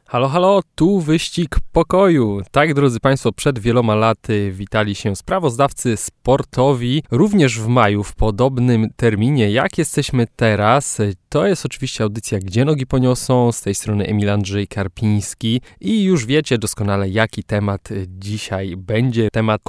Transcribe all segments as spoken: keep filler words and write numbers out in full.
Halo, halo, tu wyścig pokoju. Tak, drodzy Państwo, przed wieloma laty witali się sprawozdawcy sportowi, również w maju, w podobnym terminie, jak jesteśmy teraz. To jest oczywiście audycja Gdzie nogi poniosą, z tej strony Emil Andrzej Karpiński i już wiecie doskonale, jaki temat dzisiaj będzie. Temat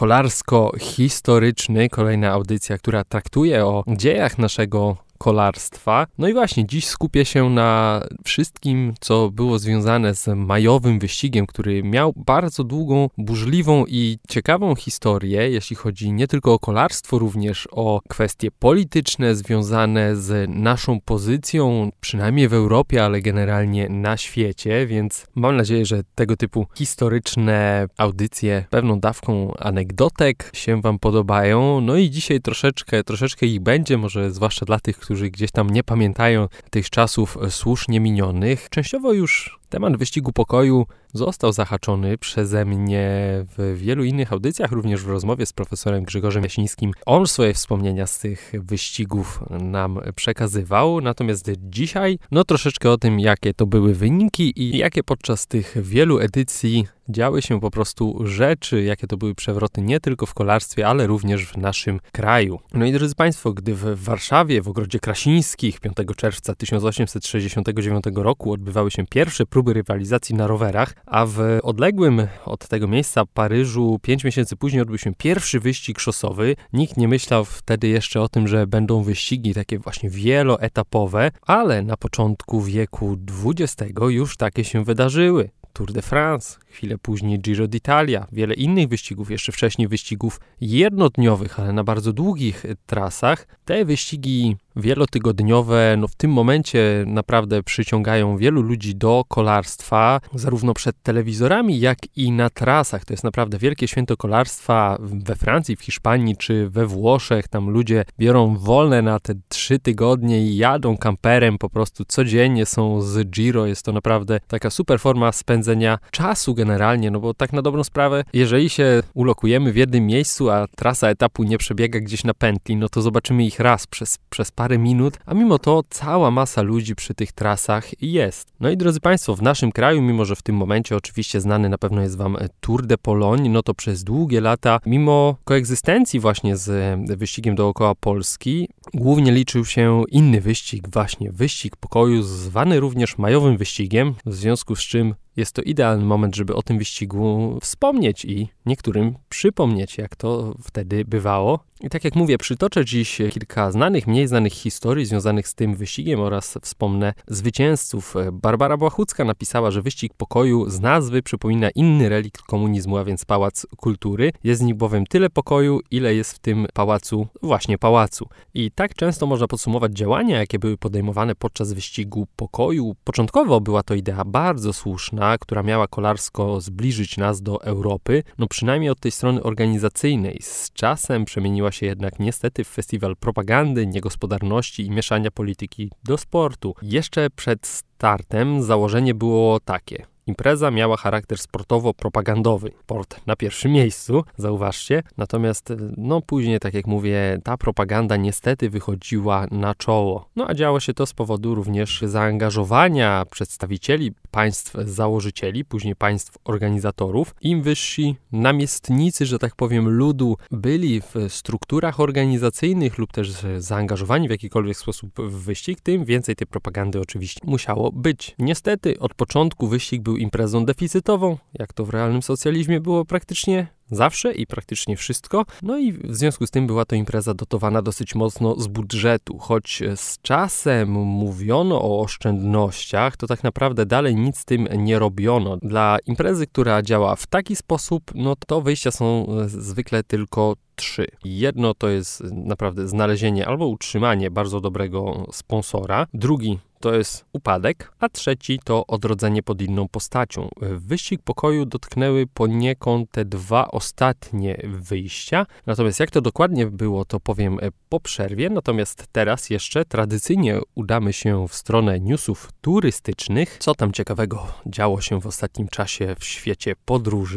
kolarsko-historyczny, kolejna audycja, która traktuje o dziejach naszego kolarstwa. No i właśnie, dziś skupię się na wszystkim, co było związane z majowym wyścigiem, który miał bardzo długą, burzliwą i ciekawą historię, jeśli chodzi nie tylko o kolarstwo, również o kwestie polityczne związane z naszą pozycją, przynajmniej w Europie, ale generalnie na świecie, więc mam nadzieję, że tego typu historyczne audycje pewną dawką anegdotek się Wam podobają. No i dzisiaj troszeczkę, troszeczkę ich będzie, może zwłaszcza dla tych, którzy gdzieś tam nie pamiętają tych czasów słusznie minionych. Częściowo już temat wyścigu pokoju został zahaczony przeze mnie w wielu innych audycjach, również w rozmowie z profesorem Grzegorzem Jasińskim. On swoje wspomnienia z tych wyścigów nam przekazywał, natomiast dzisiaj no troszeczkę o tym, jakie to były wyniki i jakie podczas tych wielu edycji działy się po prostu rzeczy, jakie to były przewroty nie tylko w kolarstwie, ale również w naszym kraju. No i drodzy Państwo, gdy w Warszawie, w Ogrodzie Krasińskich piątego czerwca tysiąc osiemset sześćdziesiątego dziewiątego roku odbywały się pierwsze próby rywalizacji na rowerach, a w odległym od tego miejsca Paryżu pięć miesięcy później odbył się pierwszy wyścig szosowy. Nikt nie myślał wtedy jeszcze o tym, że będą wyścigi takie właśnie wieloetapowe, ale na początku wieku dwudziestego już takie się wydarzyły. Tour de France, chwilę później Giro d'Italia, wiele innych wyścigów, jeszcze wcześniej wyścigów jednodniowych, ale na bardzo długich trasach. Te wyścigi wielotygodniowe, no w tym momencie naprawdę przyciągają wielu ludzi do kolarstwa, zarówno przed telewizorami, jak i na trasach. To jest naprawdę wielkie święto kolarstwa we Francji, w Hiszpanii czy we Włoszech. Tam ludzie biorą wolne na te trzy tygodnie i jadą kamperem po prostu codziennie, są z Giro. Jest to naprawdę taka super forma spędzenia czasu generalnie, no bo tak na dobrą sprawę, jeżeli się ulokujemy w jednym miejscu, a trasa etapu nie przebiega gdzieś na pętli, no to zobaczymy ich raz przez, przez parę minut, a mimo to cała masa ludzi przy tych trasach jest. No i drodzy Państwo, w naszym kraju, mimo że w tym momencie oczywiście znany na pewno jest Wam Tour de Pologne, no to przez długie lata, mimo koegzystencji właśnie z wyścigiem dookoła Polski, głównie liczył się inny wyścig, właśnie wyścig pokoju, zwany również majowym wyścigiem, w związku z czym jest to idealny moment, żeby o tym wyścigu wspomnieć i niektórym przypomnieć, jak to wtedy bywało. I tak jak mówię, przytoczę dziś kilka znanych, mniej znanych historii związanych z tym wyścigiem oraz wspomnę zwycięzców. Barbara Błachucka napisała, że wyścig pokoju z nazwy przypomina inny relikt komunizmu, a więc Pałac Kultury. Jest w nim bowiem tyle pokoju, ile jest w tym pałacu, właśnie pałacu. I tak często można podsumować działania, jakie były podejmowane podczas wyścigu pokoju. Początkowo była to idea bardzo słuszna, która miała kolarsko zbliżyć nas do Europy, no przynajmniej od tej strony organizacyjnej. Z czasem przemieniła się jednak niestety w festiwal propagandy, niegospodarności i mieszania polityki do sportu. Jeszcze przed startem założenie było takie. Impreza miała charakter sportowo-propagandowy. Sport na pierwszym miejscu, zauważcie. Natomiast, no później, tak jak mówię, ta propaganda niestety wychodziła na czoło. No a działo się to z powodu również zaangażowania przedstawicieli państw założycieli, później państw organizatorów. Im wyżsi namiestnicy, że tak powiem, ludu byli w strukturach organizacyjnych lub też zaangażowani w jakikolwiek sposób w wyścig, tym więcej tej propagandy oczywiście musiało być. Niestety od początku wyścig był imprezą deficytową, jak to w realnym socjalizmie było praktycznie zawsze i praktycznie wszystko. No i w związku z tym była to impreza dotowana dosyć mocno z budżetu. Choć z czasem mówiono o oszczędnościach, to tak naprawdę dalej nic z tym nie robiono. Dla imprezy, która działa w taki sposób, no to wyjścia są zwykle tylko trzy. Jedno to jest naprawdę znalezienie albo utrzymanie bardzo dobrego sponsora. Drugi to jest upadek, a trzeci to odrodzenie pod inną postacią. Wyścig pokoju dotknęły poniekąd te dwa ostatnie wyjścia. Natomiast jak to dokładnie było, to powiem po przerwie. Natomiast teraz jeszcze tradycyjnie udamy się w stronę newsów turystycznych. Co tam ciekawego działo się w ostatnim czasie w świecie podróży?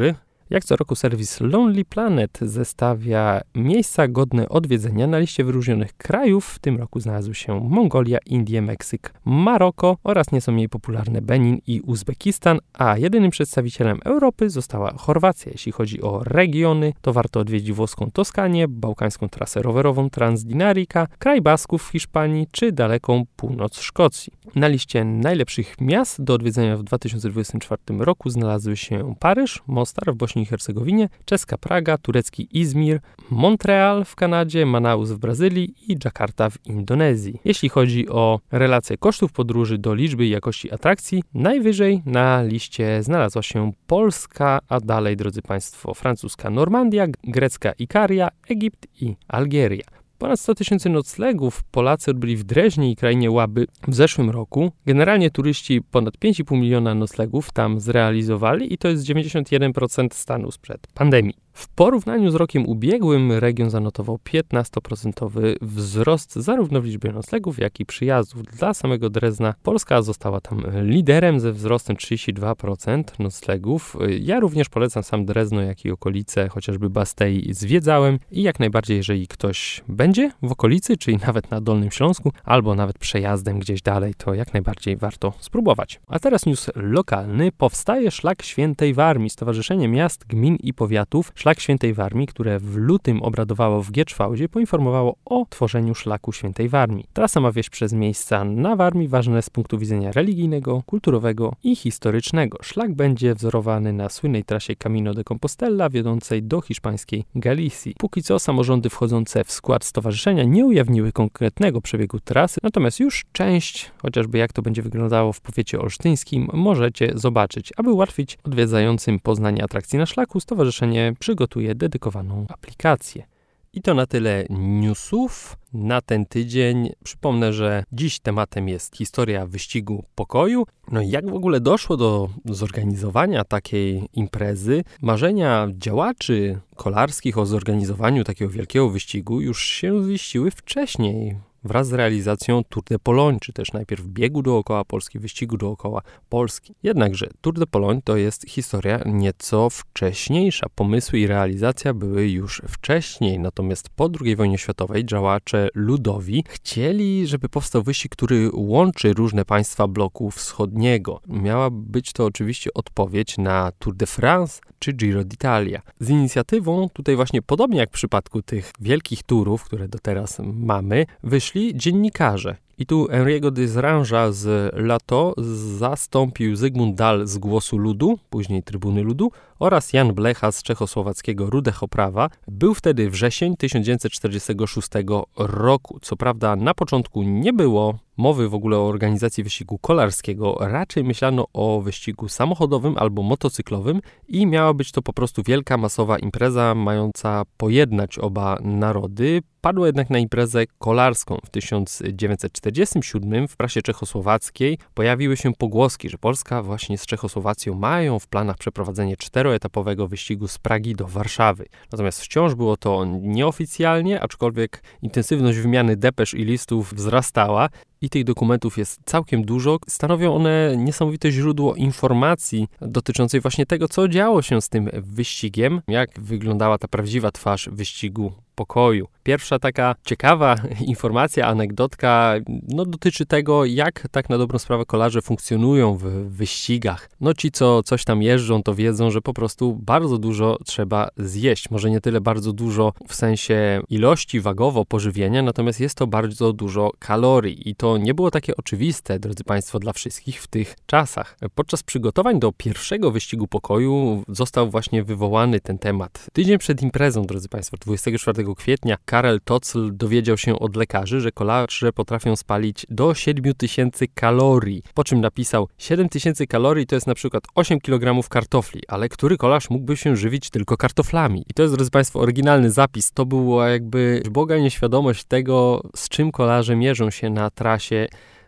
Jak co roku serwis Lonely Planet zestawia miejsca godne odwiedzenia. Na liście wyróżnionych krajów w tym roku znalazły się Mongolia, Indie, Meksyk, Maroko oraz nieco mniej popularne Benin i Uzbekistan, a jedynym przedstawicielem Europy została Chorwacja. Jeśli chodzi o regiony, to warto odwiedzić włoską Toskanię, bałkańską trasę rowerową Transdinarica, kraj Basków w Hiszpanii czy daleką północ Szkocji. Na liście najlepszych miast do odwiedzenia w dwa tysiące dwudziestym czwartym roku znalazły się Paryż, Mostar w Bośni i Hercegowinie, czeska Praga, turecki Izmir, Montreal w Kanadzie, Manaus w Brazylii i Dżakarta w Indonezji. Jeśli chodzi o relacje kosztów podróży do liczby i jakości atrakcji, najwyżej na liście znalazła się Polska, a dalej, drodzy Państwo, francuska Normandia, grecka Ikaria, Egipt i Algieria. Ponad sto tysięcy noclegów Polacy odbyli w Dreźnie i krainie Łaby w zeszłym roku. Generalnie turyści ponad pięć i pół miliona noclegów tam zrealizowali i to jest dziewięćdziesiąt jeden procent stanu sprzed pandemii. W porównaniu z rokiem ubiegłym region zanotował piętnastoprocentowy wzrost zarówno w liczbie noclegów, jak i przyjazdów. Dla samego Drezna Polska została tam liderem ze wzrostem trzydzieści dwa procent noclegów. Ja również polecam sam Drezno, jak i okolice, chociażby Bastei zwiedzałem i jak najbardziej, jeżeli ktoś będzie w okolicy, czyli nawet na Dolnym Śląsku, albo nawet przejazdem gdzieś dalej, to jak najbardziej warto spróbować. A teraz news lokalny. Powstaje Szlak Świętej Warmii, Stowarzyszenie Miast, Gmin i Powiatów Szlak Świętej Warmii, które w lutym obradowało w Gierczwałdzie, poinformowało o tworzeniu Szlaku Świętej Warmii. Trasa ma wieść przez miejsca na Warmii ważne z punktu widzenia religijnego, kulturowego i historycznego. Szlak będzie wzorowany na słynnej trasie Camino de Compostela wiodącej do hiszpańskiej Galicji. Póki co samorządy wchodzące w skład stowarzyszenia nie ujawniły konkretnego przebiegu trasy, natomiast już część, chociażby jak to będzie wyglądało w powiecie olsztyńskim, możecie zobaczyć. Aby ułatwić odwiedzającym poznanie atrakcji na szlaku, stowarzyszenie przygotuje dedykowaną aplikację. I to na tyle newsów na ten tydzień. Przypomnę, że dziś tematem jest historia wyścigu pokoju. No i jak w ogóle doszło do zorganizowania takiej imprezy? Marzenia działaczy kolarskich o zorganizowaniu takiego wielkiego wyścigu już się ziściły wcześniej, wraz z realizacją Tour de Pologne, czy też najpierw biegu dookoła Polski, wyścigu dookoła Polski. Jednakże Tour de Pologne to jest historia nieco wcześniejsza. Pomysły i realizacja były już wcześniej, natomiast po drugiej wojnie światowej działacze ludowi chcieli, żeby powstał wyścig, który łączy różne państwa bloku wschodniego. Miała być to oczywiście odpowiedź na Tour de France czy Giro d'Italia. Z inicjatywą, tutaj właśnie podobnie jak w przypadku tych wielkich turów, które do teraz mamy, wyszli dziennikarze. I tu Henri'ego Desrange'a z Lato zastąpił Zygmunt Dahl z Głosu Ludu, później Trybuny Ludu, oraz Jan Blecha z czechosłowackiego Rudého Prawa. Był wtedy wrzesień tysiąc dziewięćset czterdziestego szóstego roku. Co prawda na początku nie było mowy w ogóle o organizacji wyścigu kolarskiego, raczej myślano o wyścigu samochodowym albo motocyklowym i miała być to po prostu wielka, masowa impreza mająca pojednać oba narody. Padło jednak na imprezę kolarską. W tysiąc dziewięćset czterdziestym siódmym w prasie czechosłowackiej pojawiły się pogłoski, że Polska właśnie z Czechosłowacją mają w planach przeprowadzenie czteroetapowego wyścigu z Pragi do Warszawy. Natomiast wciąż było to nieoficjalnie, aczkolwiek intensywność wymiany depesz i listów wzrastała i tych dokumentów jest całkiem dużo. Stanowią one niesamowite źródło informacji dotyczącej właśnie tego, co działo się z tym wyścigiem, jak wyglądała ta prawdziwa twarz wyścigu pokoju. Pierwsza taka ciekawa informacja, anegdotka, no dotyczy tego, jak tak na dobrą sprawę kolarze funkcjonują w wyścigach. No ci, co coś tam jeżdżą, to wiedzą, że po prostu bardzo dużo trzeba zjeść. Może nie tyle bardzo dużo w sensie ilości wagowo pożywienia, natomiast jest to bardzo dużo kalorii i to nie było takie oczywiste, drodzy Państwo, dla wszystkich w tych czasach. Podczas przygotowań do pierwszego wyścigu pokoju został właśnie wywołany ten temat. Tydzień przed imprezą, drodzy Państwo, dwudziestego czwartego kwietnia, Karel Tocl dowiedział się od lekarzy, że kolarze potrafią spalić do siedmiu tysięcy kalorii. Po czym napisał, siedem tysięcy kalorii to jest na przykład osiem kilogramów kartofli, ale który kolarz mógłby się żywić tylko kartoflami? I to jest, drodzy Państwo, oryginalny zapis. To była jakby boga nieświadomość tego, z czym kolarze mierzą się na trasie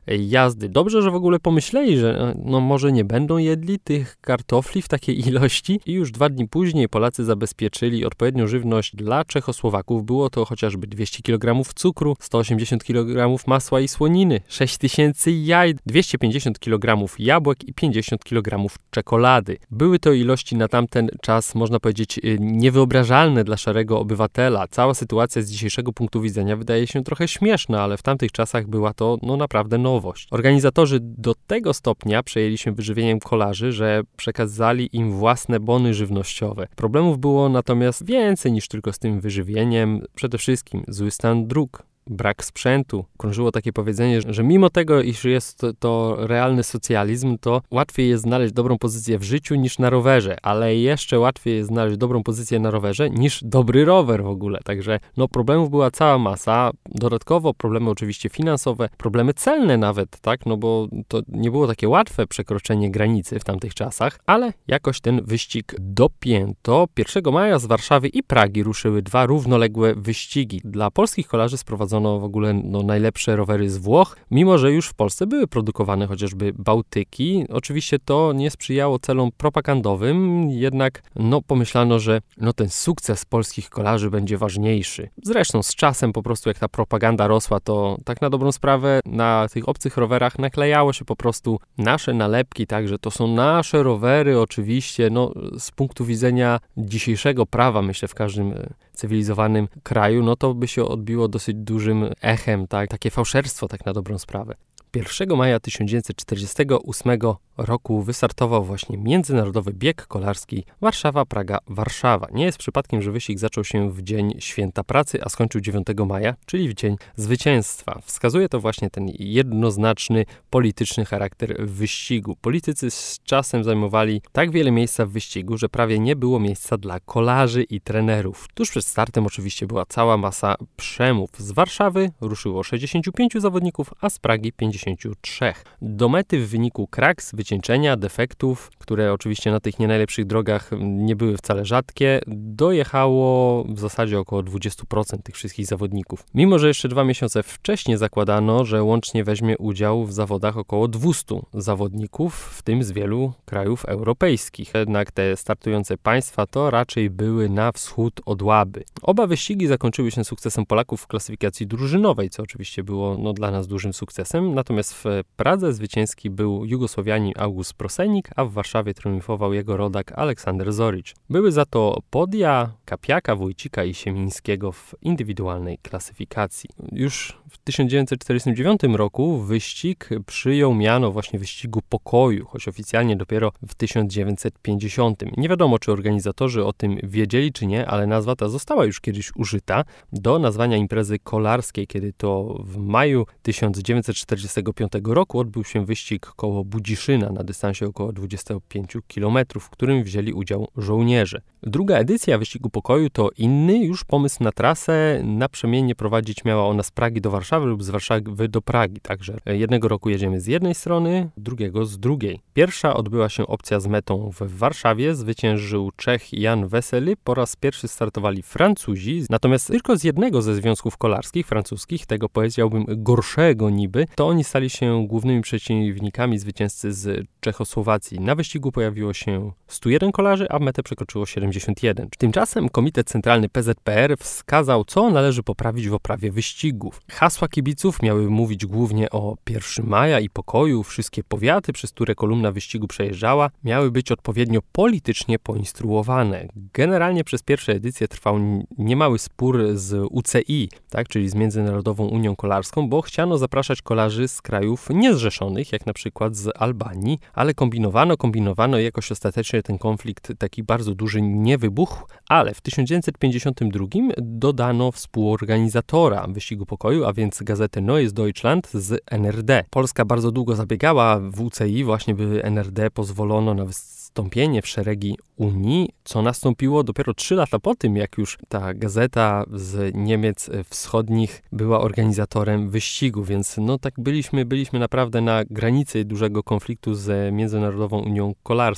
jazdy. Dobrze, że w ogóle pomyśleli, że no może nie będą jedli tych kartofli w takiej ilości i już dwa dni później Polacy zabezpieczyli odpowiednią żywność dla Czechosłowaków. Było to chociażby dwieście kilogramów cukru, sto osiemdziesiąt kilogramów masła i słoniny, sześć tysięcy jaj, dwieście pięćdziesiąt kilogramów jabłek i pięćdziesiąt kilogramów czekolady. Były to ilości na tamten czas, można powiedzieć, niewyobrażalne dla szarego obywatela. Cała sytuacja z dzisiejszego punktu widzenia wydaje się trochę śmieszna, ale w tamtych czasach była to no naprawdę nowość. Organizatorzy do tego stopnia przejęli się wyżywieniem kolarzy, że przekazali im własne bony żywnościowe. Problemów było natomiast więcej niż tylko z tym wyżywieniem. Przede wszystkim zły stan dróg, brak sprzętu. Krążyło takie powiedzenie, że mimo tego, iż jest to, to realny socjalizm, to łatwiej jest znaleźć dobrą pozycję w życiu niż na rowerze, ale jeszcze łatwiej jest znaleźć dobrą pozycję na rowerze niż dobry rower w ogóle. Także no problemów była cała masa. Dodatkowo problemy oczywiście finansowe, problemy celne nawet, tak, no bo to nie było takie łatwe przekroczenie granicy w tamtych czasach, ale jakoś ten wyścig dopięto. pierwszego maja z Warszawy i Pragi ruszyły dwa równoległe wyścigi. Dla polskich kolarzy sprowadzono w ogóle no, najlepsze rowery z Włoch, mimo że już w Polsce były produkowane chociażby Bałtyki. Oczywiście to nie sprzyjało celom propagandowym, jednak no, pomyślano, że no, ten sukces polskich kolarzy będzie ważniejszy. Zresztą z czasem po prostu jak ta propaganda rosła, to tak na dobrą sprawę na tych obcych rowerach naklejało się po prostu nasze nalepki, tak, że to są nasze rowery oczywiście, no z punktu widzenia dzisiejszego prawa, myślę w każdym cywilizowanym kraju, no to by się odbiło dosyć dużym echem, tak, takie fałszerstwo tak na dobrą sprawę. pierwszego maja tysiąc dziewięćset czterdziestego ósmego roku wystartował właśnie międzynarodowy bieg kolarski Warszawa-Praga-Warszawa. Nie jest przypadkiem, że wyścig zaczął się w dzień Święta Pracy, a skończył dziewiątego maja, czyli w dzień zwycięstwa. Wskazuje to właśnie ten jednoznaczny polityczny charakter wyścigu. Politycy z czasem zajmowali tak wiele miejsca w wyścigu, że prawie nie było miejsca dla kolarzy i trenerów. Tuż przed startem oczywiście była cała masa przemów. Z Warszawy ruszyło sześćdziesięciu pięciu zawodników, a z Pragi pięćdziesięciu trzech. Do mety w wyniku kraks, wycieńczenia, defektów, które oczywiście na tych nie najlepszych drogach nie były wcale rzadkie, dojechało w zasadzie około dwadzieścia procent tych wszystkich zawodników. Mimo że jeszcze dwa miesiące wcześniej zakładano, że łącznie weźmie udział w zawodach około dwieście zawodników, w tym z wielu krajów europejskich. Jednak te startujące państwa to raczej były na wschód od Łaby. Oba wyścigi zakończyły się sukcesem Polaków w klasyfikacji drużynowej, co oczywiście było no, dla nas dużym sukcesem. Natomiast w Pradze zwycięski był Jugosłowianin August Prosenik, a w Warszawie triumfował jego rodak Aleksander Zoric. Były za to podia Kapiaka, Wójcika i Siemińskiego w indywidualnej klasyfikacji. Już w tysiąc dziewięćset czterdziestym dziewiątym roku wyścig przyjął miano właśnie wyścigu pokoju, choć oficjalnie dopiero w tysiąc dziewięćset pięćdziesiątym. Nie wiadomo, czy organizatorzy o tym wiedzieli, czy nie, ale nazwa ta została już kiedyś użyta do nazwania imprezy kolarskiej, kiedy to w maju tysiąc dziewięćset czterdziestego piątego roku odbył się wyścig koło Budziszyna na dystansie około dwudziestu pięciu kilometrów, w którym wzięli udział żołnierze. Druga edycja wyścigu pokoju to inny już pomysł na trasę. Naprzemiennie prowadzić miała ona z Pragi do Warszawy lub z Warszawy do Pragi. Także jednego roku jedziemy z jednej strony, drugiego z drugiej. Pierwsza odbyła się opcja z metą w Warszawie. Zwyciężył Czech Jan Wesely. Po raz pierwszy startowali Francuzi. Natomiast tylko z jednego ze związków kolarskich francuskich, tego powiedziałbym gorszego niby, to oni stali się głównymi przeciwnikami zwycięzcy z Czechosłowacji. Na wyścigu pojawiło się stu jeden kolarzy, a metę przekroczyło siedemdziesiąt jeden. Tymczasem Komitet Centralny P Z P R wskazał, co należy poprawić w oprawie wyścigów. Hasła kibiców miały mówić głównie o pierwszego maja i pokoju. Wszystkie powiaty, przez które kolumna wyścigu przejeżdżała, miały być odpowiednio politycznie poinstruowane. Generalnie przez pierwsze edycje trwał niemały spór z U C I, tak, czyli z Międzynarodową Unią Kolarską, bo chciano zapraszać kolarzy z krajów niezrzeszonych, jak na przykład z Albanii, ale kombinowano, kombinowano i jakoś ostatecznie ten konflikt taki bardzo duży nie wybuchł, ale w tysiąc dziewięćset pięćdziesiątym drugim dodano współorganizatora wyścigu pokoju, a więc gazetę Neues Deutschland z N R D. Polska bardzo długo zabiegała w U C I właśnie, by N R D pozwolono na wstąpienie w szeregi Unii, co nastąpiło dopiero trzy lata po tym, jak już ta gazeta z Niemiec Wschodnich była organizatorem wyścigu, więc no tak byliśmy, byliśmy naprawdę na granicy dużego konfliktu z Międzynarodową Unią Kolarską.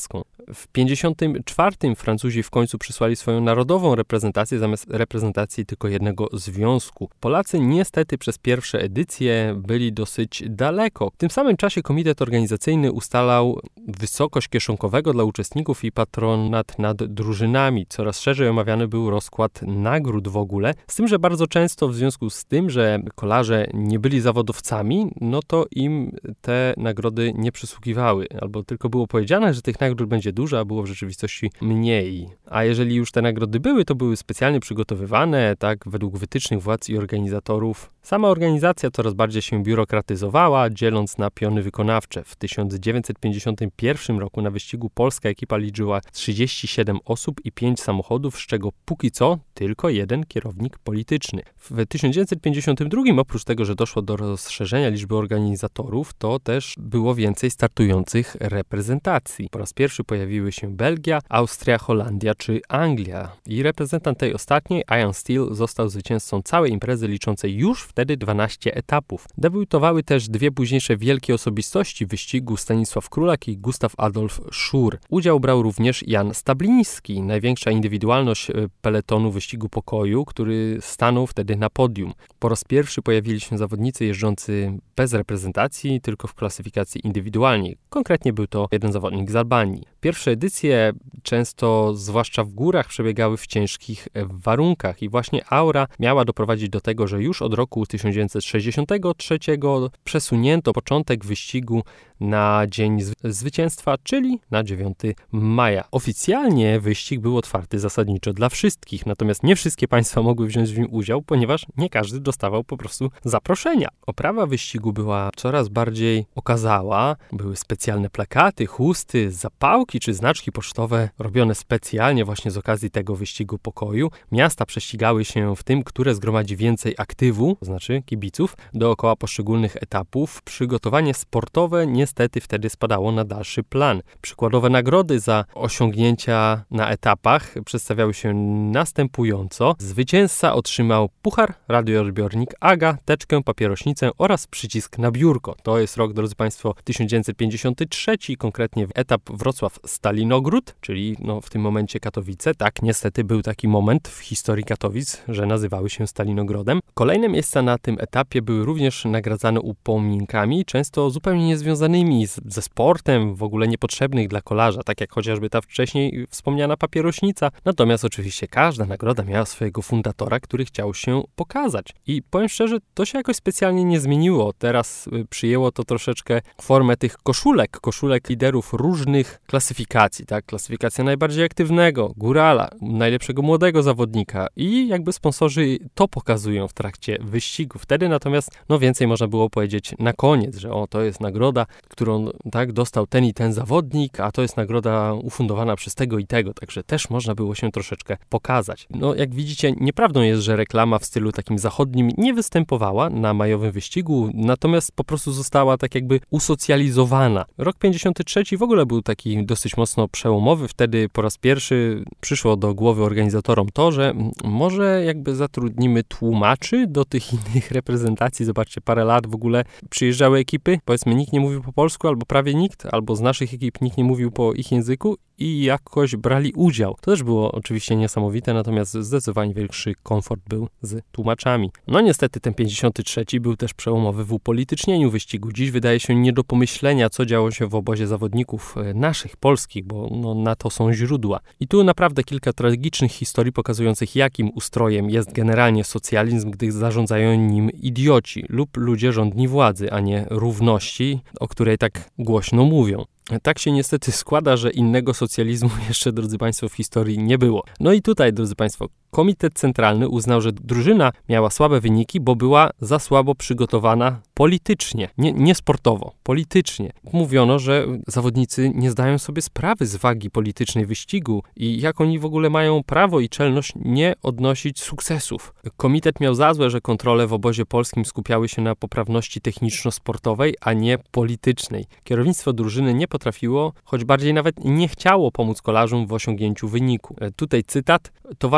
W pięćdziesiątym czwartym Francuzi w końcu przysłali swoją narodową reprezentację zamiast reprezentacji tylko jednego związku. Polacy niestety przez pierwsze edycje byli dosyć daleko. W tym samym czasie komitet organizacyjny ustalał wysokość kieszonkowego dla uczestników i patronat nad drużynami. Coraz szerzej omawiany był rozkład nagród w ogóle, z tym, że bardzo często w związku z tym, że kolarze nie byli zawodowcami, no to im te nagrody nie przysługiwały, albo tylko było powiedziane, że tych nagród będzie dużo, a było w rzeczywistości mniej. A jeżeli już te nagrody były, to były specjalnie przygotowywane, tak, według wytycznych władz i organizatorów. Sama organizacja coraz bardziej się biurokratyzowała, dzieląc na piony wykonawcze. W tysiąc dziewięćset pięćdziesiątym pierwszym roku na wyścigu polska ekipa liczyła trzydzieści siedem osób i pięć samochodów, z czego póki co tylko jeden kierownik polityczny. W tysiąc dziewięćset pięćdziesiątym drugim, oprócz tego, że doszło do rozszerzenia liczby organizatorów, to też było więcej startujących reprezentacji. Po raz pierwszy pojawiły się Belgia, Austria, Holandia czy Anglia. I reprezentant tej ostatniej, Ian Steele, został zwycięzcą całej imprezy liczącej już wtedy dwanaście etapów. Debiutowały też dwie późniejsze wielkie osobistości wyścigu, Stanisław Królak i Gustaw Adolf Schur. Udział brał również Jan Stabliński, największa indywidualność peletonu wyścigu pokoju, który stanął wtedy na podium. Po raz pierwszy pojawili się zawodnicy jeżdżący bez reprezentacji, tylko w klasyfikacji indywidualnej. Konkretnie był to jeden zawodnik z Albanii. Pierwsze edycje często, zwłaszcza w górach, przebiegały w ciężkich warunkach i właśnie aura miała doprowadzić do tego, że już od roku tysiąc dziewięćset sześćdziesiątego trzeciego przesunięto początek wyścigu na dzień zwycięstwa, czyli na dziewiątego maja. Oficjalnie wyścig był otwarty zasadniczo dla wszystkich, natomiast nie wszystkie państwa mogły wziąć w nim udział, ponieważ nie każdy dostawał po prostu zaproszenia. Oprawa wyścigu była coraz bardziej okazała. Były specjalne plakaty, chusty, zapałki czy znaczki pocztowe robione specjalnie właśnie z okazji tego wyścigu pokoju. Miasta prześcigały się w tym, które zgromadzi więcej aktywu, to znaczy kibiców, dookoła poszczególnych etapów. Przygotowanie sportowe niestety wtedy spadało na dalszy plan. Przykładowe nagrody za osiągnięcia na etapach przedstawiały się następująco. Zwycięzca otrzymał puchar, radioodbiornik A G A, teczkę, papierośnicę oraz przycisk na biurko. To jest rok, drodzy Państwo, tysiąc dziewięćset pięćdziesiąty trzeci, konkretnie etap Wrocław-Stalinogród, czyli no, w tym momencie Katowice. Tak, niestety był taki moment w historii Katowic, że nazywały się Stalinogrodem. Kolejne miejsca na tym etapie były również nagradzane upominkami, często zupełnie niezwiązanymi z, ze sportem, w ogóle niepotrzebnych dla kolarza, tak jak chociażby ta wcześniej wspomniana papierośnica. Natomiast oczywiście każda nagroda miała swojego fundatora, który chciał się pokazać. I powiem szczerze, to się jakoś specjalnie nie zmieniło. Teraz y, przyjęło to troszeczkę formę tych koszulek, koszulek liderów różnych klasyfikacji, tak? Klasyfikacja najbardziej aktywnego, górala, najlepszego młodego zawodnika i jakby sponsorzy to pokazują w trakcie wyścigu. Wtedy natomiast, no więcej można było powiedzieć na koniec, że o, to jest nagroda, którą tak dostał ten i ten zawodnik, a to jest nagroda ufundowana przez tego i tego, także też można było się troszeczkę pokazać. No jak widzicie, nieprawdą jest, że reklama w stylu takim zachodnim nie występowała na majowym wyścigu, natomiast po prostu została tak jakby usocjalizowana. Rok pięćdziesiąty trzeci w ogóle był taki dosyć mocno przełomowy. Wtedy po raz pierwszy przyszło do głowy organizatorom to, że może jakby zatrudnimy tłumaczy do tych innych reprezentacji. Zobaczcie, parę lat w ogóle przyjeżdżały ekipy, powiedzmy nikt nie mówił po polsku, albo prawie nikt, albo z naszych ekip nikt nie mówił po ich języku i jakoś brali udział. To też było oczywiście niesamowite, natomiast zdecydowanie większy komfort był z tłumaczami. No niestety ten pięćdziesiąty trzeci był też przełomowy w upolitycznieniu wyścigu. Dziś wydaje się nie do pomyślenia, co działo się w obozie zawodników naszych, polskich, bo no, na to są źródła. I tu naprawdę kilka tragicznych historii pokazujących, jakim ustrojem jest generalnie socjalizm, gdy zarządzają nim idioci lub ludzie żądni władzy, a nie równości, o której tak głośno mówią. Tak się niestety składa, że innego socjalizmu jeszcze, drodzy Państwo, w historii nie było. No i tutaj, drodzy Państwo, Komitet Centralny uznał, że drużyna miała słabe wyniki, bo była za słabo przygotowana politycznie, nie, nie sportowo, politycznie. Mówiono, że zawodnicy nie zdają sobie sprawy z wagi politycznej wyścigu i jak oni w ogóle mają prawo i czelność nie odnosić sukcesów. Komitet miał za złe, że kontrole w obozie polskim skupiały się na poprawności techniczno-sportowej, a nie politycznej. Kierownictwo drużyny nie potrafiło, choć bardziej nawet nie chciało pomóc kolarzom w osiągnięciu wyniku. Tutaj cytat. Towarzysz Lempart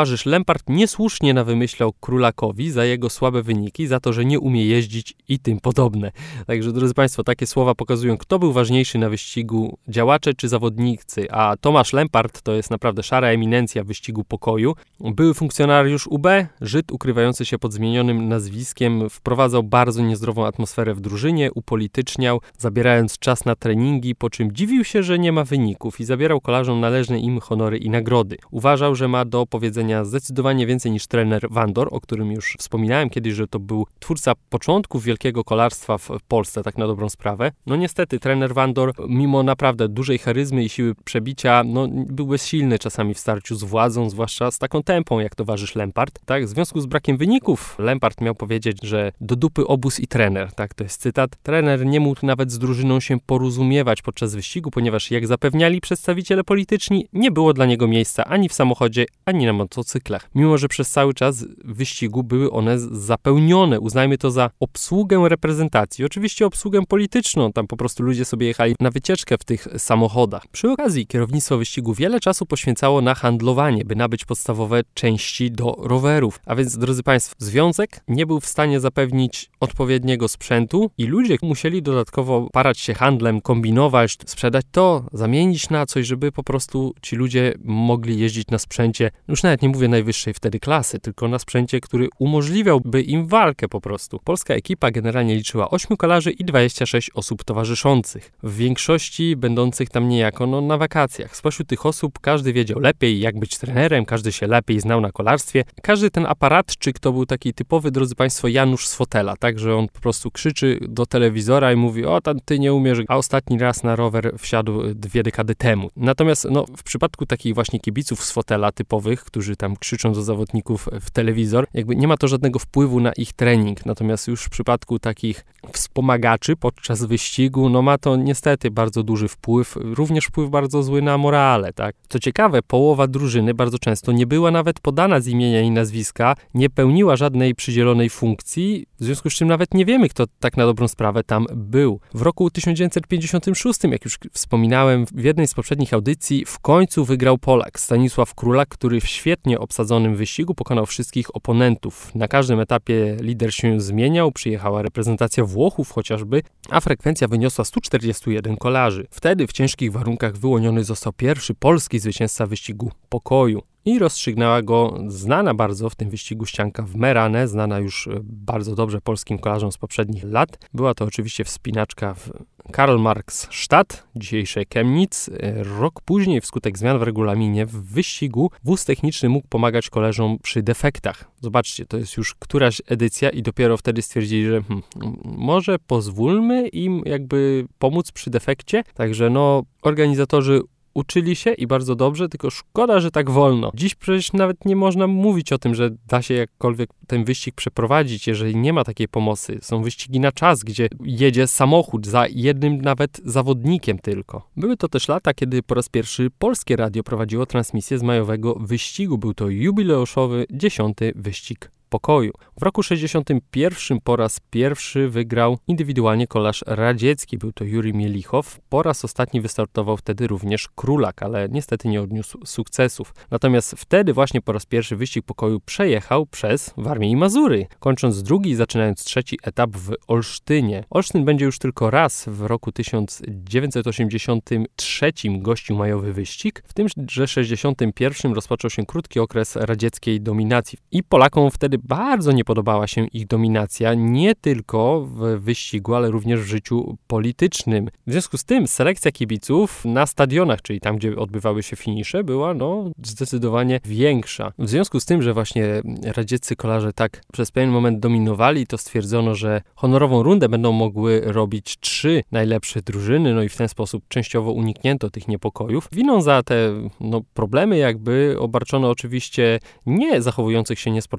Lempart niesłusznie nawymyślał Krulakowi za jego słabe wyniki, za to, że nie umie jeździć i tym podobne. Także, drodzy Państwo, takie słowa pokazują, kto był ważniejszy na wyścigu, działacze czy zawodnicy, a Tomasz Lempart to jest naprawdę szara eminencja wyścigu pokoju. Były funkcjonariusz U B, Żyd ukrywający się pod zmienionym nazwiskiem, wprowadzał bardzo niezdrową atmosferę w drużynie, upolityczniał, zabierając czas na treningi, po czym dziwił się, że nie ma wyników i zabierał kolarzom należne im honory i nagrody. Uważał, że ma do powiedzenia zdecydowanie więcej niż trener Wandor, o którym już wspominałem kiedyś, że to był twórca początków wielkiego kolarstwa w Polsce, tak na dobrą sprawę. No niestety trener Wandor, mimo naprawdę dużej charyzmy i siły przebicia, no był bezsilny czasami w starciu z władzą, zwłaszcza z taką tempą jak towarzysz Lempart. Tak, w związku z brakiem wyników Lempart miał powiedzieć, że do dupy obóz i trener, tak, to jest cytat. Trener nie mógł nawet z drużyną się porozumiewać podczas wyścigu, ponieważ jak zapewniali przedstawiciele polityczni, nie było dla niego miejsca ani w samochodzie, ani na motocyklach. Mimo że przez cały czas wyścigu były one zapełnione. Uznajmy to za obsługę reprezentacji. Oczywiście obsługę polityczną, tam po prostu ludzie sobie jechali na wycieczkę w tych samochodach. Przy okazji kierownictwo wyścigu wiele czasu poświęcało na handlowanie, by nabyć podstawowe części do rowerów. A więc, drodzy Państwo, związek nie był w stanie zapewnić odpowiedniego sprzętu i ludzie musieli dodatkowo parać się handlem, kombinować, sprzedać to, zamienić na coś, żeby po prostu ci ludzie mogli jeździć na sprzęcie, już nawet nie mówię najwyższej wtedy klasy, tylko na sprzęcie, który umożliwiałby im walkę po prostu. Polska ekipa generalnie liczyła ośmiu kolarzy i dwadzieścia sześć osób towarzyszących. W większości będących tam niejako no, na wakacjach. Spośród tych osób każdy wiedział lepiej, jak być trenerem, każdy się lepiej znał na kolarstwie. Każdy ten aparatczyk to był taki typowy, drodzy Państwo, Janusz z fotela, tak, że on po prostu krzyczy do telewizora i mówi, o, tam ty nie umiesz, a ostatni raz na rower wsiadł dwie dekady temu. Natomiast no, w przypadku takich właśnie kibiców z fotela typowych, którzy tam krzyczą do zawodników w telewizor, jakby nie ma to żadnego wpływu na ich trening. Natomiast już w przypadku takich wspomagaczy podczas wyścigu, no ma to niestety bardzo duży wpływ, również wpływ bardzo zły na morale, tak. Co ciekawe, połowa drużyny bardzo często nie była nawet podana z imienia i nazwiska, nie pełniła żadnej przydzielonej funkcji, w związku z czym nawet nie wiemy, kto tak na dobrą sprawę tam był. W roku tysiąc dziewięćset pięćdziesiątym szóstym, jak już wspominałem w jednej z poprzednich audycji, w końcu wygrał Polak, Stanisław Krulak, który w świetnie obsadzonym wyścigu pokonał wszystkich oponentów. Na każdym etapie lider się zmieniał, przyjechała reprezentacja Włochów chociażby, a frekwencja wyniosła sto czterdzieści jeden kolarzy. Wtedy w ciężkich warunkach wyłoniony został pierwszy polski zwycięzca wyścigu pokoju. I rozstrzygnęła go znana bardzo w tym wyścigu ścianka w Meranę, znana już bardzo dobrze polskim kolarzom z poprzednich lat. Była to oczywiście wspinaczka w Karl-Marx-Stadt, dzisiejsze Chemnitz. Rok później, wskutek zmian w regulaminie, w wyścigu wóz techniczny mógł pomagać kolarzom przy defektach. Zobaczcie, to jest już któraś edycja i dopiero wtedy stwierdzili, że hmm, może pozwólmy im jakby pomóc przy defekcie. Także no, organizatorzy uczyli się i bardzo dobrze, tylko szkoda, że tak wolno. Dziś przecież nawet nie można mówić o tym, że da się jakkolwiek ten wyścig przeprowadzić, jeżeli nie ma takiej pomocy. Są wyścigi na czas, gdzie jedzie samochód za jednym nawet zawodnikiem tylko. Były to też lata, kiedy po raz pierwszy Polskie Radio prowadziło transmisję z majowego wyścigu. Był to jubileuszowy dziesiąty wyścig pokoju. W roku sześćdziesiątym pierwszym po raz pierwszy wygrał indywidualnie kolarz radziecki. Był to Jurij Mielichow. Po raz ostatni wystartował wtedy również Krulak, ale niestety nie odniósł sukcesów. Natomiast wtedy właśnie po raz pierwszy wyścig pokoju przejechał przez Warmię i Mazury, kończąc drugi i zaczynając trzeci etap w Olsztynie. Olsztyn będzie już tylko raz w roku tysiąc dziewięćset osiemdziesiątym trzecim gościł majowy wyścig, w tym, że sześćdziesiątym pierwszym rozpoczął się krótki okres radzieckiej dominacji. I Polakom wtedy bardzo nie podobała się ich dominacja, nie tylko w wyścigu, ale również w życiu politycznym. W związku z tym selekcja kibiców na stadionach, czyli tam, gdzie odbywały się finisze, była no zdecydowanie większa. W związku z tym, że właśnie radzieccy kolarze tak przez pewien moment dominowali, to stwierdzono, że honorową rundę będą mogły robić trzy najlepsze drużyny, no i w ten sposób częściowo uniknięto tych niepokojów. Winą za te no, problemy jakby obarczono oczywiście nie zachowujących się niesportowo kolarzy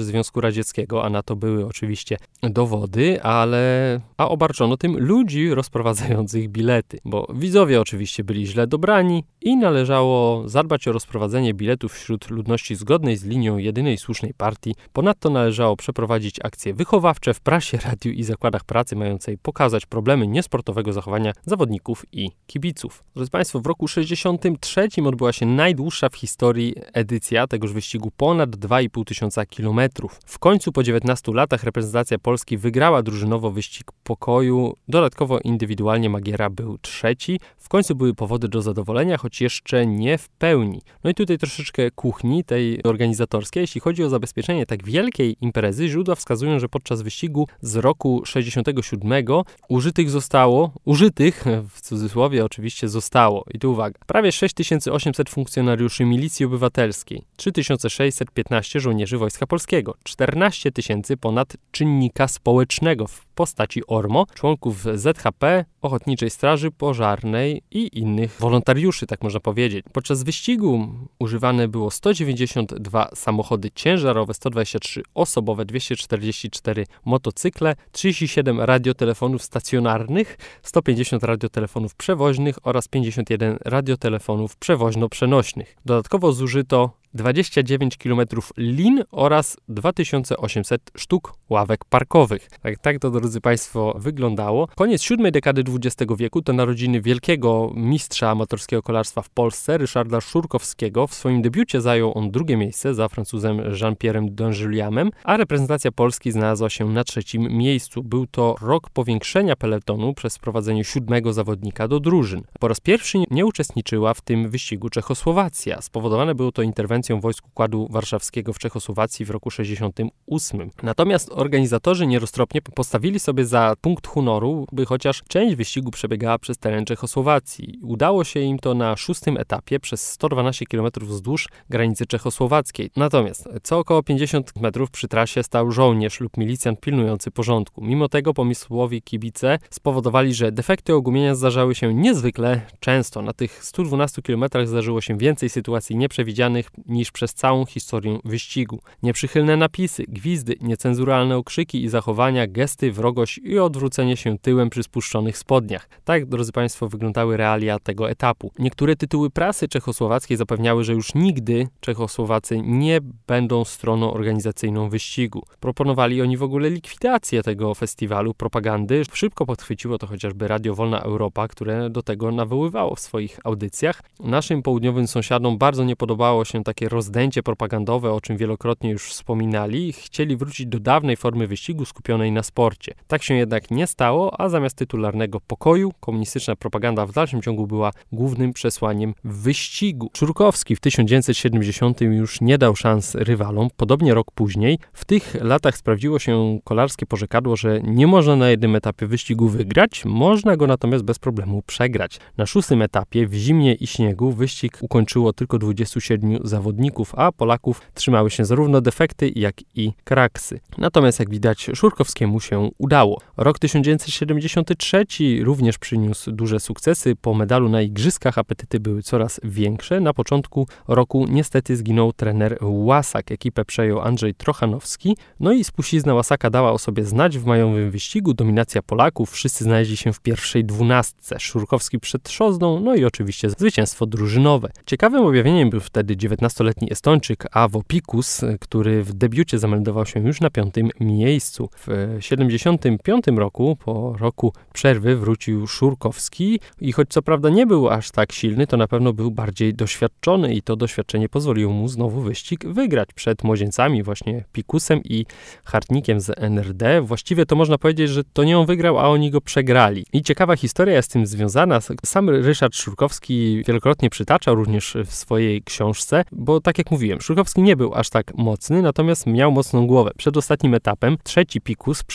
włodarzy Związku Radzieckiego, a na to były oczywiście dowody, ale a obarczono tym ludzi rozprowadzających bilety, bo widzowie oczywiście byli źle dobrani i należało zadbać o rozprowadzenie biletów wśród ludności zgodnej z linią jedynej słusznej partii. Ponadto należało przeprowadzić akcje wychowawcze w prasie, radiu i zakładach pracy mającej pokazać problemy niesportowego zachowania zawodników i kibiców. Drodzy Państwo, w roku sześćdziesiątym trzecim odbyła się najdłuższa w historii edycja tegoż wyścigu, ponad dwa i pół tysiąca kilometrów. W końcu po dziewiętnastu latach reprezentacja Polski wygrała drużynowo wyścig pokoju, dodatkowo indywidualnie Magiera był trzeci. W końcu były powody do zadowolenia, choć jeszcze nie w pełni. No i tutaj troszeczkę kuchni tej organizatorskiej. Jeśli chodzi o zabezpieczenie tak wielkiej imprezy, źródła wskazują, że podczas wyścigu z roku sześćdziesiątego siódmego użytych zostało, użytych w cudzysłowie oczywiście zostało, i tu uwaga, prawie sześć tysięcy osiemset funkcjonariuszy milicji obywatelskiej, trzy tysiące sześćset piętnaście żołnierzy Wojska Polskiego, czternaście tysięcy ponad czynnika społecznego w postaci O R M O, członków Z H P, Ochotniczej Straży Pożarnej i innych wolontariuszy, tak można powiedzieć. Podczas wyścigu używane było sto dziewięćdziesiąt dwa samochody ciężarowe, sto dwadzieścia trzy osobowe, dwieście czterdzieści cztery motocykle, trzydzieści siedem radiotelefonów stacjonarnych, sto pięćdziesiąt radiotelefonów przewoźnych oraz pięćdziesiąt jeden radiotelefonów przewoźno-przenośnych. Dodatkowo zużyto dwadzieścia dziewięć kilometrów lin oraz dwa tysiące osiemset sztuk ławek parkowych. Tak, tak to, drodzy Państwo, wyglądało. Koniec siódmej dekady dwudziestego wieku to narodziny wielkiego mistrza amatorskiego kolarstwa w Polsce, Ryszarda Szurkowskiego. W swoim debiucie zajął on drugie miejsce za Francuzem Jean-Pierre'em Dangeliamem, a reprezentacja Polski znalazła się na trzecim miejscu. Był to rok powiększenia peletonu przez wprowadzenie siódmego zawodnika do drużyn. Po raz pierwszy nie uczestniczyła w tym wyścigu Czechosłowacja. Spowodowane było to interwencją wojsk Układu Warszawskiego w Czechosłowacji w roku sześćdziesiątym ósmym. Natomiast organizatorzy nieroztropnie postawili sobie za punkt honoru, by chociaż część wyścigu przebiegała przez teren Czechosłowacji. Udało się im to na szóstym etapie przez sto dwanaście kilometrów wzdłuż granicy czechosłowackiej. Natomiast co około pięćdziesiąt metrów przy trasie stał żołnierz lub milicjant pilnujący porządku. Mimo tego pomysłowi kibice spowodowali, że defekty ogumienia zdarzały się niezwykle często. Na tych stu dwunastu kilometrach zdarzyło się więcej sytuacji nieprzewidzianych niż przez całą historię wyścigu. Nieprzychylne napisy, gwizdy, niecenzuralne okrzyki i zachowania, gesty, wrogość i odwrócenie się tyłem przy spuszczonych spodniach. Tak, drodzy Państwo, wyglądały realia tego etapu. Niektóre tytuły prasy czechosłowackiej zapewniały, że już nigdy Czechosłowacy nie będą stroną organizacyjną wyścigu. Proponowali oni w ogóle likwidację tego festiwalu, propagandy. Szybko podchwyciło to chociażby Radio Wolna Europa, które do tego nawoływało w swoich audycjach. Naszym południowym sąsiadom bardzo nie podobało się takie rozdęcie propagandowe, o czym wielokrotnie już wspominali. Chcieli wrócić do dawnej formy wyścigu skupionej na sporcie. Tak się jednak nie stało, a zamiast tytularnego pokoju, komunistyczna propaganda w dalszym ciągu była głównym przesłaniem wyścigu. Szurkowski w tysiąc dziewięćset siedemdziesiątym już nie dał szans rywalom, podobnie rok później. W tych latach sprawdziło się kolarskie porzekadło, że nie można na jednym etapie wyścigu wygrać, można go natomiast bez problemu przegrać. Na szóstym etapie w zimnie i śniegu wyścig ukończyło tylko dwudziestu siedmiu zawodników, a Polaków trzymały się zarówno defekty, jak i kraksy. Natomiast jak widać, Szurkowskiemu się udało. Rok tysiąc dziewięćset siedemdziesiąty trzeci również przyniósł duże sukcesy. Po medalu na igrzyskach apetyty były coraz większe. Na początku roku niestety zginął trener Łasak. Ekipę przejął Andrzej Trochanowski. No i spuścizna Łasaka dała o sobie znać w majowym wyścigu. Dominacja Polaków. Wszyscy znaleźli się w pierwszej dwunastce. Szurkowski przed Trzozdą, no i oczywiście zwycięstwo drużynowe. Ciekawym objawieniem był wtedy dziewiętnastoletni Estończyk Avo Picus, który w debiucie zameldował się już na piątym miejscu. W siedemdziesiątym piątym roku, po roku przerwy, wrócił Szurkowski i choć co prawda nie był aż tak silny, to na pewno był bardziej doświadczony i to doświadczenie pozwoliło mu znowu wyścig wygrać przed młodzieńcami, właśnie Picusem i Hartnikiem z N R D. Właściwie to można powiedzieć, że to nie on wygrał, a oni go przegrali. I ciekawa historia jest z tym związana. Sam Ryszard Szurkowski wielokrotnie przytaczał również w swojej książce, bo tak jak mówiłem, Szurkowski nie był aż tak mocny, natomiast miał mocną głowę. Przed ostatnim etapem trzeci Picus przyszedł do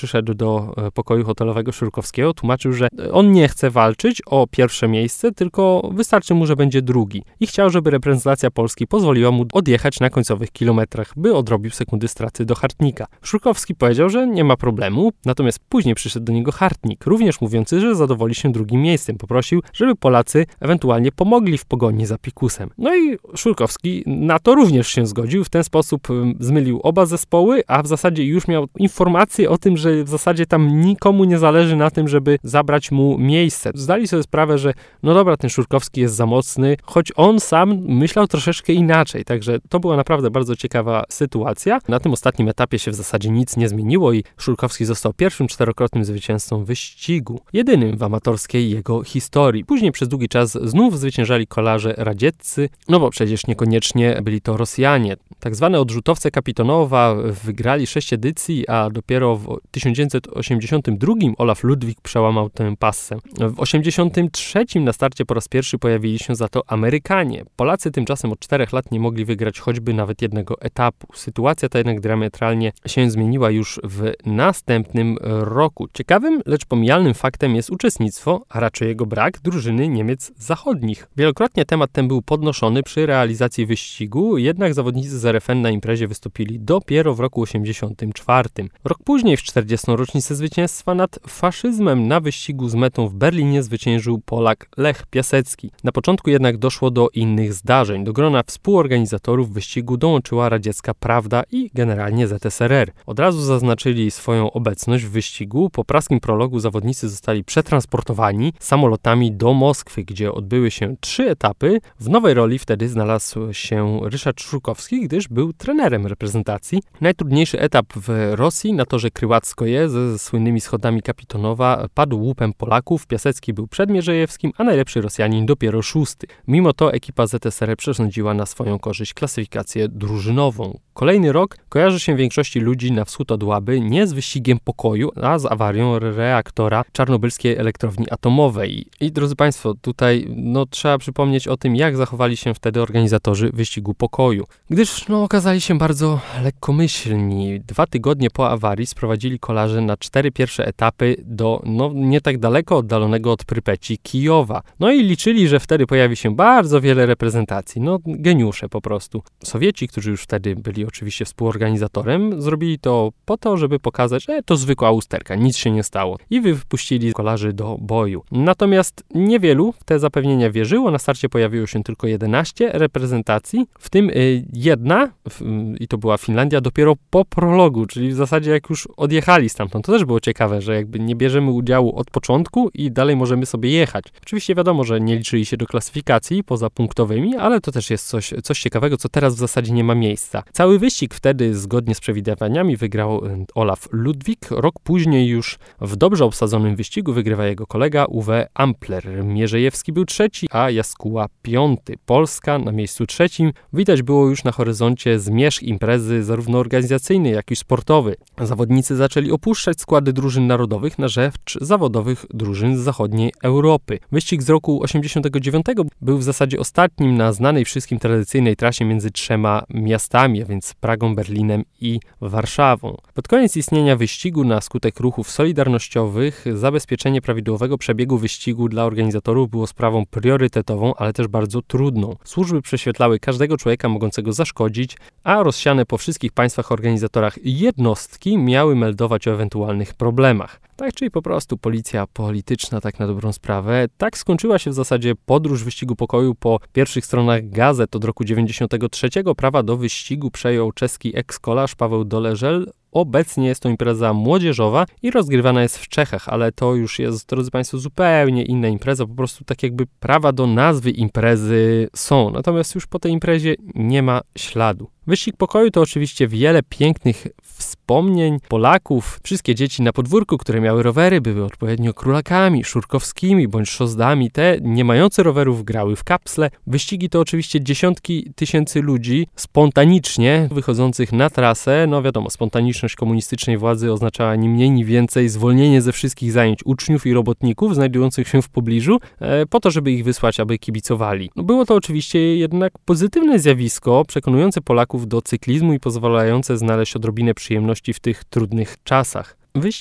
do pokoju hotelowego Szurkowskiego, tłumaczył, że on nie chce walczyć o pierwsze miejsce, tylko wystarczy mu, że będzie drugi. I chciał, żeby reprezentacja Polski pozwoliła mu odjechać na końcowych kilometrach, by odrobił sekundy straty do Hartnika. Szurkowski powiedział, że nie ma problemu, natomiast później przyszedł do niego Hartnik, również mówiący, że zadowoli się drugim miejscem. Poprosił, żeby Polacy ewentualnie pomogli w pogoni za Pikusem. No i Szurkowski na to również się zgodził. W ten sposób zmylił oba zespoły, a w zasadzie już miał informację o tym, że w zasadzie tam nikomu nie zależy na tym, żeby zabrać mu miejsce. Zdali sobie sprawę, że no dobra, ten Szurkowski jest za mocny, choć on sam myślał troszeczkę inaczej. Także to była naprawdę bardzo ciekawa sytuacja. Na tym ostatnim etapie się w zasadzie nic nie zmieniło i Szurkowski został pierwszym czterokrotnym zwycięzcą wyścigu. Jedynym w amatorskiej jego historii. Później przez długi czas znów zwyciężali kolarze radzieccy, no bo przecież niekoniecznie byli to Rosjanie. Tak zwane odrzutowce Kapitonowa wygrali sześć edycji, a dopiero w tysiąc dziewięćset osiemdziesiątym drugim Olaf Ludwig przełamał tę passę. W osiemdziesiątym trzecim na starcie po raz pierwszy pojawili się za to Amerykanie. Polacy tymczasem od czterech lat nie mogli wygrać choćby nawet jednego etapu. Sytuacja ta jednak diametralnie się zmieniła już w następnym roku. Ciekawym, lecz pomijalnym faktem jest uczestnictwo, a raczej jego brak, drużyny Niemiec zachodnich. Wielokrotnie temat ten był podnoszony przy realizacji wyścigu, jednak zawodnicy z R F N na imprezie wystąpili dopiero w roku osiemdziesiątym czwartym. Rok później, w czterdziestą rocznicę zwycięstwa nad faszyzmem na wyścigu z metą w Berlinie zwyciężył Polak Lech Piasecki. Na początku jednak doszło do innych zdarzeń. Do grona współorganizatorów wyścigu dołączyła radziecka Prawda i generalnie Z S R R. Od razu zaznaczyli swoją obecność w wyścigu. Po praskim prologu zawodnicy zostali przetransportowani samolotami do Moskwy, gdzie odbyły się trzy etapy. W nowej roli wtedy znalazł się Ryszard Szurkowski, gdyż był trenerem reprezentacji. Najtrudniejszy etap w Rosji na torze Kryłackoje ze słynnymi schodami Kapitonowa padł łupem Polaków. Piasecki był przed Mierzejewskim, a najlepszy Rosjanin dopiero szósty. Mimo to ekipa Z S R R przesądziła na swoją korzyść klasyfikację drużynową. Kolejny rok kojarzy się większości ludzi na wschód od Łaby nie z wyścigiem pokoju, a z awarią reaktora czarnobylskiej elektrowni atomowej. I drodzy Państwo, tutaj no, trzeba przypomnieć o tym, jak zachowali się wtedy organizatorzy wyścigu pokoju. Gdyż no, okazali się bardzo lekkomyślni. Dwa tygodnie po awarii sprowadzili kolarzy na cztery pierwsze etapy do no, nie tak daleko oddalonego od Prypeci Kijowa. No i liczyli, że wtedy pojawi się bardzo wiele reprezentacji. No geniusze po prostu. Sowieci, którzy już wtedy byli oczywiście współorganizatorem, zrobili to po to, żeby pokazać, że to zwykła usterka, nic się nie stało. I wypuścili kolarzy do boju. Natomiast niewielu w te zapewnienia wierzyło. Na starcie pojawiło się tylko jedenaście reprezentacji, w tym y, jedna, w, y, i to była Finlandia, dopiero po prologu, czyli w zasadzie jak już odjechali stamtąd. To też było ciekawe, że jakby nie bierzemy udziału od początku i dalej możemy sobie jechać. Oczywiście wiadomo, że nie liczyli się do klasyfikacji poza punktowymi, ale to też jest coś, coś ciekawego, co teraz w zasadzie nie ma miejsca. Cały wyścig wtedy, zgodnie z przewidywaniami, wygrał Olaf Ludwig. Rok później już w dobrze obsadzonym wyścigu wygrywa jego kolega Uwe Ampler. Mierzejewski był trzeci, a Jaskuła piąty. Polska na miejscu trzecim. Widać było już na horyzoncie zmierzch imprezy zarówno organizacyjnej, jak i sportowy. Zawodnicy zaczęli opuszczać składy drużyn narodowych na rzecz zawodowych drużyn z zachodniej Europy. Wyścig z roku osiemdziesiątego dziewiątego był w zasadzie ostatnim na znanej wszystkim tradycyjnej trasie między trzema miastami, a więc Pragą, Berlinem i Warszawą. Pod koniec istnienia wyścigu na skutek ruchów solidarnościowych zabezpieczenie prawidłowego przebiegu wyścigu dla organizatorów było sprawą priorytetową, ale też bardzo trudną. Służby prześwietlały każdego człowieka mogącego zaszkodzić, a rozsiane po wszystkich państwach organizatorach jednostki miały meldować o ewentualnych problemach. Tak, czyli po prostu policja polityczna, tak na dobrą sprawę. Tak skończyła się w zasadzie podróż wyścigu pokoju po pierwszych stronach gazet. Od roku dziewięćdziesiątego trzeciego prawa do wyścigu przejął czeski eks-kolarz Paweł Doleżel. Obecnie jest to impreza młodzieżowa i rozgrywana jest w Czechach, ale to już jest, drodzy Państwo, zupełnie inna impreza, po prostu tak jakby prawa do nazwy imprezy są, natomiast już po tej imprezie nie ma śladu. Wyścig pokoju to oczywiście wiele pięknych wspomnień Polaków. Wszystkie dzieci na podwórku, które miały rowery, były odpowiednio królakami, szurkowskimi bądź szozdami. Te nie mające rowerów grały w kapsle. Wyścigi to oczywiście dziesiątki tysięcy ludzi spontanicznie wychodzących na trasę. No wiadomo, spontaniczność komunistycznej władzy oznaczała ni mniej, ni więcej zwolnienie ze wszystkich zajęć uczniów i robotników znajdujących się w pobliżu, e, po to, żeby ich wysłać, aby kibicowali. No, było to oczywiście jednak pozytywne zjawisko, przekonujące Polaków do cyklizmu i pozwalające znaleźć odrobinę przyjemności w tych trudnych czasach. Wyścig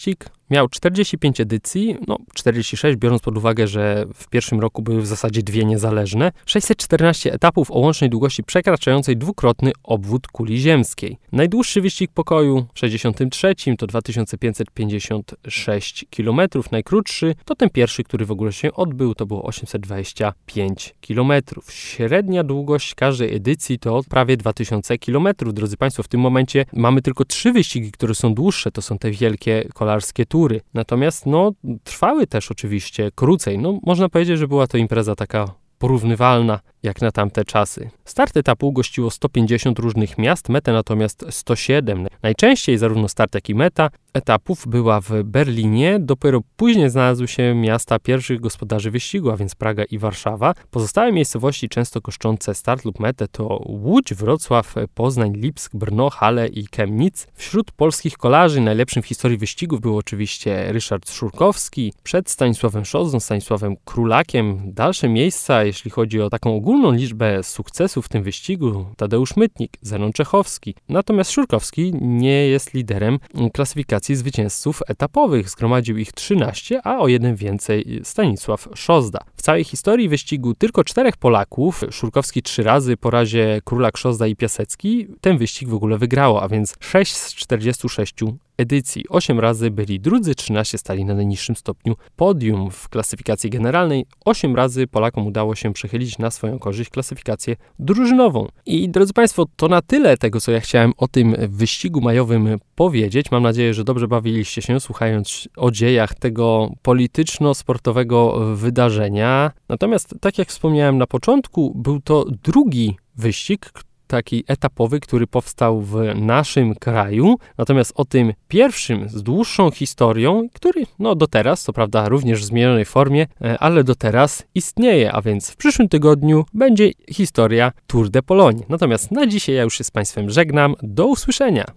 Miał czterdzieści pięć edycji, no czterdzieści sześć, biorąc pod uwagę, że w pierwszym roku były w zasadzie dwie niezależne, sześćset czternaście etapów o łącznej długości przekraczającej dwukrotny obwód kuli ziemskiej. Najdłuższy wyścig pokoju w sześćdziesiątym trzecim to dwa tysiące pięćset pięćdziesiąt sześć kilometrów, najkrótszy to ten pierwszy, który w ogóle się odbył, to było osiemset dwadzieścia pięć kilometrów. Średnia długość każdej edycji to prawie dwa tysiące kilometrów. Drodzy Państwo, w tym momencie mamy tylko trzy wyścigi, które są dłuższe, to są te wielkie kolarskie tury. Natomiast no, trwały też oczywiście krócej. No, można powiedzieć, że była to impreza taka porównywalna jak na tamte czasy. Start etapu gościło sto pięćdziesiąt różnych miast, metę natomiast sto siedem. Najczęściej zarówno start, jak i meta etapów była w Berlinie. Dopiero później znalazły się miasta pierwszych gospodarzy wyścigu, a więc Praga i Warszawa. Pozostałe miejscowości często koszczące start lub metę to Łódź, Wrocław, Poznań, Lipsk, Brno, Halle i Chemnitz. Wśród polskich kolarzy najlepszym w historii wyścigów był oczywiście Ryszard Szurkowski, przed Stanisławem Szozą, Stanisławem Królakiem. Dalsze miejsca, jeśli chodzi o taką ogólną liczbę sukcesów w tym wyścigu, Tadeusz Mytnik, Zenon Czechowski. Natomiast Szurkowski nie jest liderem klasyfikacji zwycięzców etapowych. Zgromadził ich trzynaście, a o jeden więcej Stanisław Szozda. W całej historii wyścigu tylko czterech Polaków, Szurkowski trzy razy, po razie Królak, Szozda i Piasecki, ten wyścig w ogóle wygrało, a więc sześć z czterdziestu sześciu edycji. osiem razy byli drudzy, trzynaście stali na najniższym stopniu podium w klasyfikacji generalnej. osiem razy Polakom udało się przechylić na swoją korzyść klasyfikację drużynową. I drodzy Państwo, to na tyle tego, co ja chciałem o tym wyścigu majowym powiedzieć. Mam nadzieję, że dobrze bawiliście się, słuchając o dziejach tego polityczno-sportowego wydarzenia. Natomiast, tak jak wspomniałem na początku, był to drugi wyścig, taki etapowy, który powstał w naszym kraju. Natomiast o tym pierwszym z dłuższą historią, który no do teraz, co prawda również w zmienionej formie, ale do teraz istnieje, a więc w przyszłym tygodniu będzie historia Tour de Pologne. Natomiast na dzisiaj ja już się z Państwem żegnam. Do usłyszenia!